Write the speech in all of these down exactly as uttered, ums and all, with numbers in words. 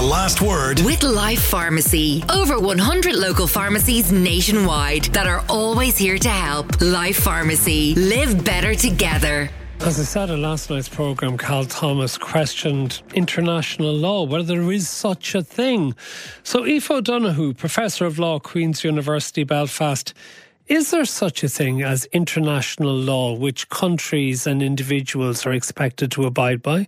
last word with Life Pharmacy. Over one hundred local pharmacies nationwide that are always here to help. Life Pharmacy. Live better together. As I said in last night's programme, Cal Thomas questioned international law, whether there is such a thing. So Aoife O'Donoghue, Professor of Law, Queen's University, Belfast, is there such a thing as international law which countries and individuals are expected to abide by?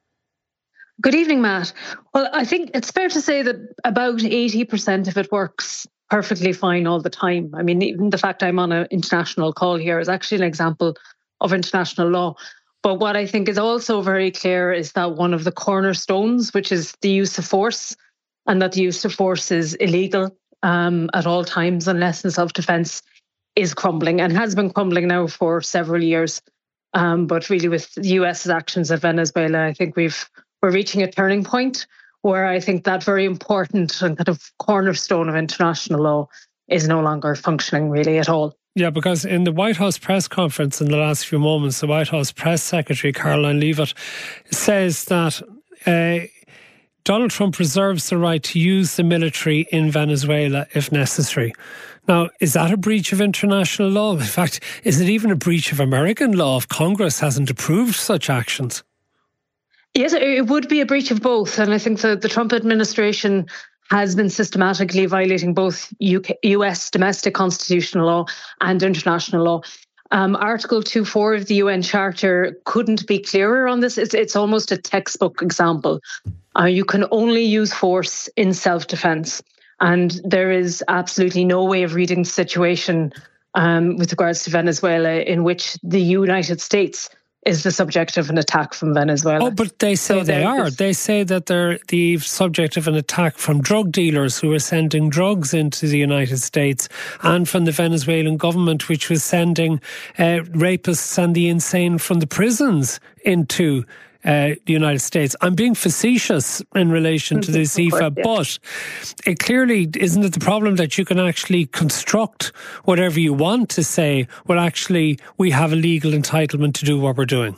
Good evening, Matt. Well, I think it's fair to say that about eighty percent of it works perfectly fine all the time. I mean, even the fact I'm on an international call here is actually an example of international law. But what I think is also very clear is that one of the cornerstones, which is the use of force, and that the use of force is illegal um, at all times unless in self-defence, is crumbling and has been crumbling now for several years. Um, but really with the US's actions at Venezuela, I think we've we're reaching a turning point where I think that very important and kind of cornerstone of international law is no longer functioning really at all. Yeah, because in the White House press conference in the last few moments, the White House press secretary, Caroline Leavitt, says that uh, Donald Trump reserves the right to use the military in Venezuela if necessary. Now, is that a breach of international law? In fact, is it even a breach of American law if Congress hasn't approved such actions? Yes, it would be a breach of both. And I think that the Trump administration has been systematically violating both U K, U S domestic constitutional law and international law. Um, Article two point four of the U N Charter couldn't be clearer on this. It's, it's almost a textbook example. Uh, you can only use force in self-defence. And there is absolutely no way of reading the situation um, with regards to Venezuela in which the United States is the subject of an attack from Venezuela. Oh, but they say so they are. They say that they're the subject of an attack from drug dealers who are sending drugs into the United States, and from the Venezuelan government, which was sending uh, rapists and the insane from the prisons into Uh, the United States. I'm being facetious in relation to this, Aoife, but it clearly isn't it the problem that you can actually construct whatever you want to say, well, actually, we have a legal entitlement to do what we're doing.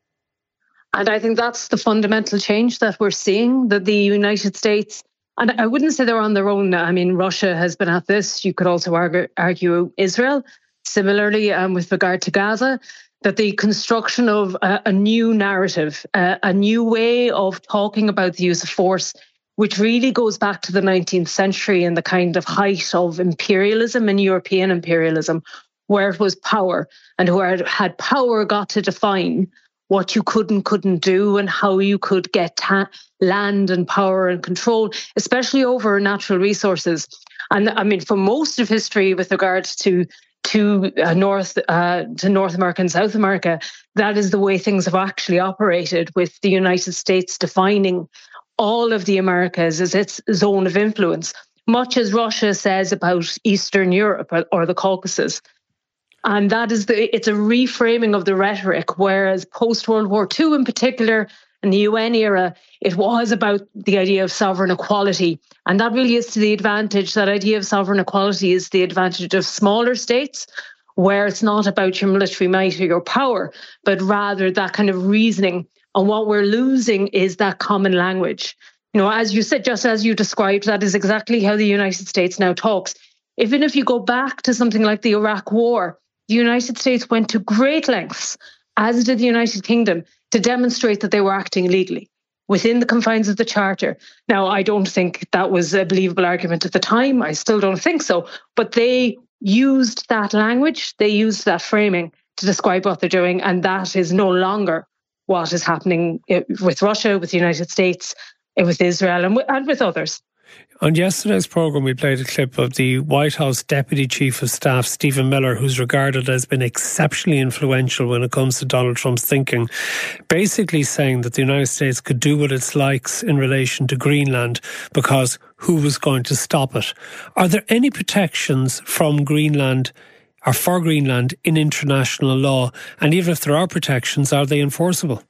And I think that's the fundamental change that we're seeing, that the United States, and I wouldn't say they're on their own. I mean, Russia has been at this. You could also argue, argue Israel, similarly um, with regard to Gaza, that the construction of a, a new narrative, uh, a new way of talking about the use of force, which really goes back to the nineteenth century and the kind of height of imperialism and European imperialism, where it was power and where it had power got to define what you could and couldn't do and how you could get ta- land and power and control, especially over natural resources. And I mean, for most of history with regard to to uh, North uh, to North America and South America, that is the way things have actually operated, with the United States defining all of the Americas as its zone of influence, much as Russia says about Eastern Europe or, or the Caucasus. And that is the it's a reframing of the rhetoric, whereas post-World War Two in particular, in the U N era, it was about the idea of sovereign equality. And that really is to the advantage, that idea of sovereign equality is the advantage of smaller states, where it's not about your military might or your power, but rather that kind of reasoning. And what we're losing is that common language. You know, as you said, just as you described, that is exactly how the United States now talks. Even if you go back to something like the Iraq War, the United States went to great lengths, as did the United Kingdom, to demonstrate that they were acting legally within the confines of the Charter. Now, I don't think that was a believable argument at the time. I still don't think so. But they used that language, they used that framing to describe what they're doing, and that is no longer what is happening with Russia, with the United States, with Israel, and with, and with others. On yesterday's programme, we played a clip of the White House Deputy Chief of Staff, Stephen Miller, who's regarded as being exceptionally influential when it comes to Donald Trump's thinking, basically saying that the United States could do what it likes in relation to Greenland because who was going to stop it? Are there any protections from Greenland or for Greenland in international law? And even if there are protections, are they enforceable?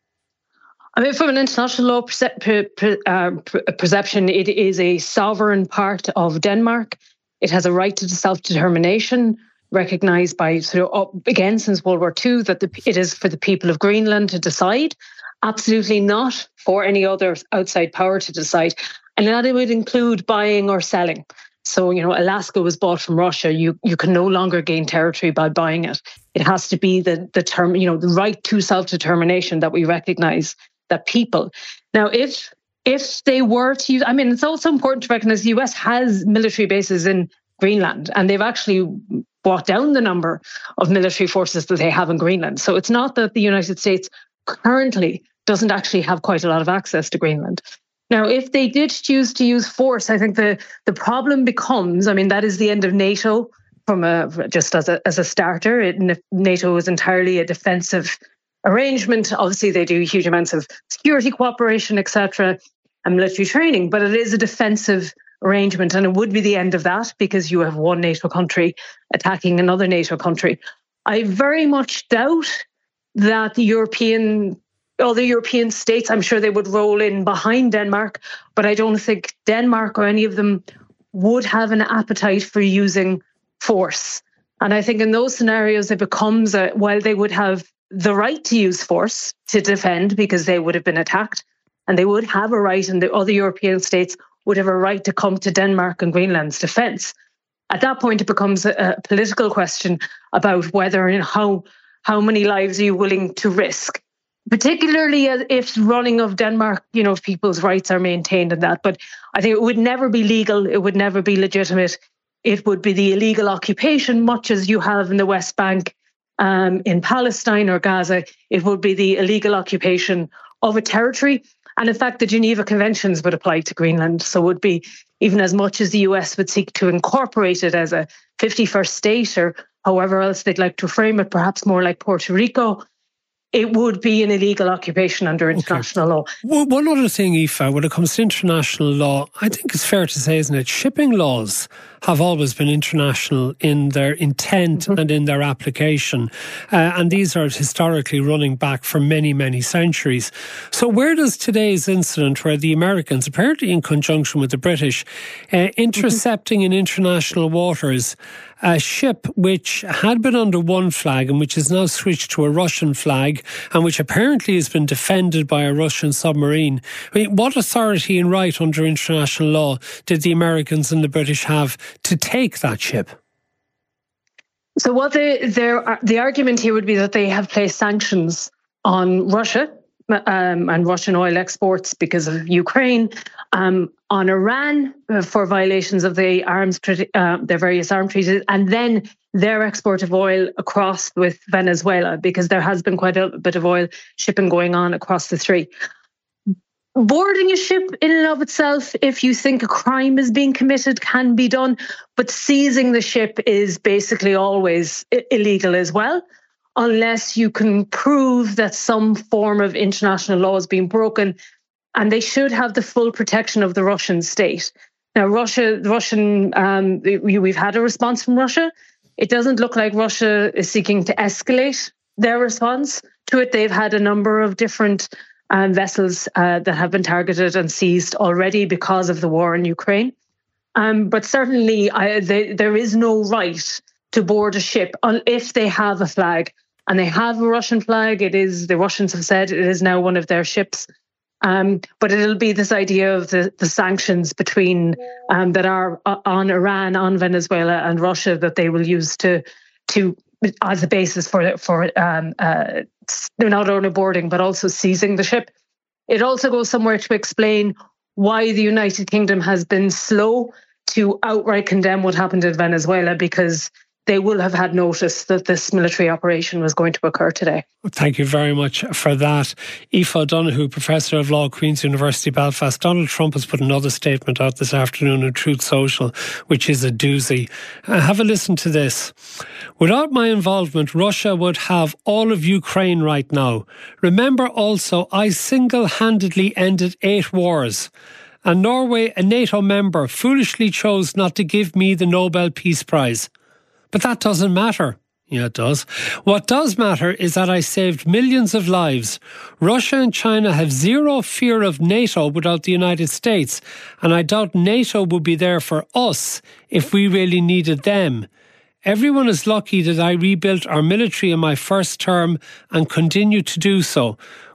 I mean, from an international law perce- per, per, uh, perception, it is a sovereign part of Denmark. It has a right to self-determination, recognised by, sort of, again, since World War Two, that the, it is for the people of Greenland to decide. absolutely not for any other outside power to decide. And that it would include buying or selling. So, you know, Alaska was bought from Russia. You you can no longer gain territory by buying it. It has to be the, the term, you know, the right to self-determination that we recognize that people. Now, if if they were to use, I mean, it's also important to recognize the U S has military bases in Greenland, and they've actually brought down the number of military forces that they have in Greenland. So it's not that the United States currently doesn't actually have quite a lot of access to Greenland. Now, if they did choose to use force, I think the, the problem becomes, I mean, that is the end of NATO from a just as a as a starter. It, NATO is entirely a defensive arrangement. Obviously, they do huge amounts of security cooperation, et cetera, and military training, but it is a defensive arrangement, and it would be the end of that because you have one NATO country attacking another NATO country. I very much doubt that the European all the European states, I'm sure they would roll in behind Denmark, but I don't think Denmark or any of them would have an appetite for using force. And I think in those scenarios, it becomes, a, while they would have the right to use force to defend because they would have been attacked, and they would have a right, and the other European states would have a right to come to Denmark and Greenland's defence. At that point, it becomes a, a political question about whether and how, how many lives are you willing to risk, particularly if running of Denmark, you know, if people's rights are maintained in that. But I think it would never be legal. It would never be legitimate. It would be the illegal occupation, much as you have in the West Bank, um, in Palestine or Gaza. It would be the illegal occupation of a territory. And in fact, the Geneva Conventions would apply to Greenland. So it would be, even as much as the U S would seek to incorporate it as a fifty-first state or however else they'd like to frame it, perhaps more like Puerto Rico, it would be an illegal occupation under international okay. law. Well, one other thing, Aoife, when it comes to international law, I think it's fair to say, isn't it, shipping laws have always been international in their intent mm-hmm. and in their application. Uh, and these are historically running back for many, many centuries. So where does today's incident, where the Americans, apparently in conjunction with the British, uh, intercepting mm-hmm. in international waters a ship which had been under one flag and which is now switched to a Russian flag and which apparently has been defended by a Russian submarine. I mean, what authority and right under international law did the Americans and the British have to take that ship? So what they, the argument here would be that they have placed sanctions on Russia um, and Russian oil exports because of Ukraine, um, on Iran uh, for violations of the arms, uh, their various arms treaties, and then their export of oil across with Venezuela, because there has been quite a bit of oil shipping going on across the three. Boarding a ship in and of itself, if you think a crime is being committed, can be done, but seizing the ship is basically always I- illegal as well, unless you can prove that some form of international law is being broken, and they should have the full protection of the Russian state. Now, Russia, the Russian, um, we've had a response from Russia. It doesn't look like Russia is seeking to escalate their response to it. They've had a number of different um, vessels uh, that have been targeted and seized already because of the war in Ukraine. Um, but certainly, I, they, there is no right to board a ship if they have a flag. And they have a Russian flag. It is, the Russians have said, it is now one of their ships. Um, but it'll be this idea of the, the sanctions between um, that are on Iran, on Venezuela, and Russia that they will use to to as a basis for for um, uh, not only boarding but also seizing the ship. It also goes somewhere to explain why the United Kingdom has been slow to outright condemn what happened in Venezuela, because they will have had notice that this military operation was going to occur today. Thank you very much for that. Aoife O'Donoghue, Professor of Law, Queen's University Belfast. Donald Trump has put another statement out this afternoon on Truth Social, which is a doozy. Uh, have a listen to this. Without my involvement, Russia would have all of Ukraine right now. Remember also, I single-handedly ended eight wars. And Norway, a NATO member, foolishly chose not to give me the Nobel Peace Prize. But that doesn't matter. Yeah, it does. What does matter is that I saved millions of lives. Russia and China have zero fear of NATO without the United States, and I doubt NATO would be there for us if we really needed them. Everyone is lucky that I rebuilt our military in my first term and continue to do so.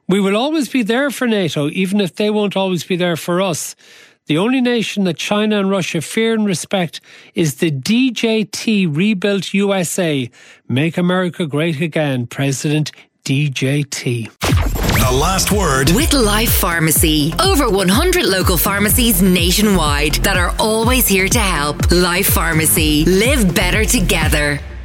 We will always be there for NATO, even if they won't always be there for us. The only nation that China and Russia fear and respect is the D J T rebuilt U S A. Make America Great Again, President D J T. The last word with Life Pharmacy. Over one hundred local pharmacies nationwide that are always here to help. Life Pharmacy. Live better together.